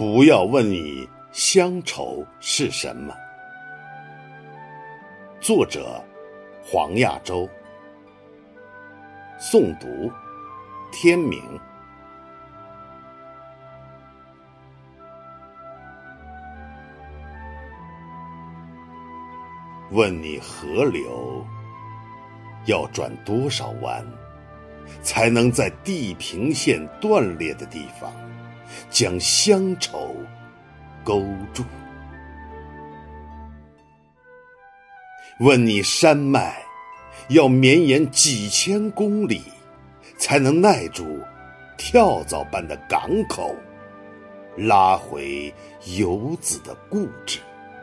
不要问你乡愁是什么。作者黄亚洲，诵读天明。问你河流要转多少弯，才能在地平线断裂的地方将乡愁勾住？问你山脉要绵延几千公里，才能耐住跳蚤般的港口，拉回游子的固执？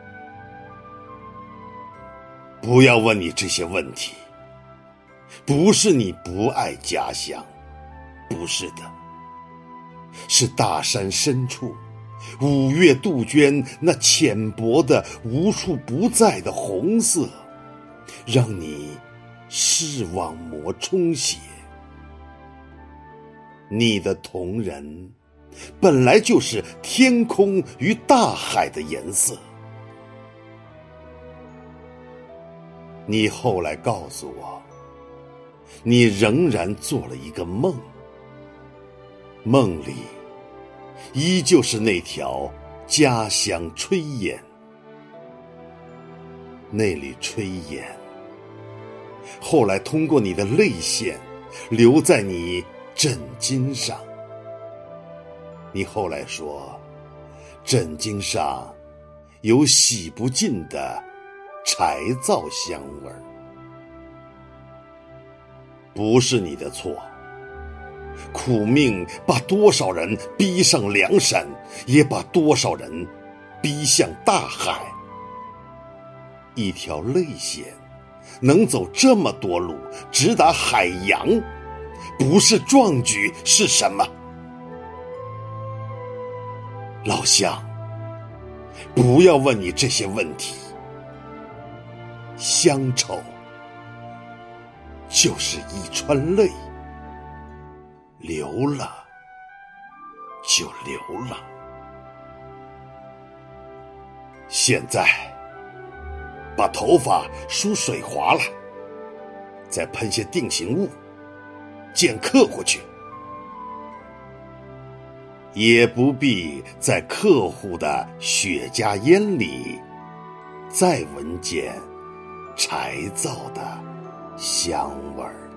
不要问你这些问题，不是你不爱家乡，不是的，是大山深处五月杜鹃那浅薄的无处不在的红色，让你视网膜充血。你的同仁本来就是天空与大海的颜色。你后来告诉我，你仍然做了一个梦，梦里依旧是那条家乡炊烟，那缕炊烟后来通过你的泪腺留在你枕巾上。你后来说，枕巾上有洗不尽的柴皂香味儿。不是你的错，苦命把多少人逼上梁山，也把多少人逼向大海。一条泪线能走这么多路，直达海洋，不是壮举是什么？老乡，不要问你这些问题。乡愁就是一川泪，流了就流了。现在把头发梳水滑了，再喷些定型物，见客户去。也不必在客户的雪茄烟里再闻见柴皂的香味儿。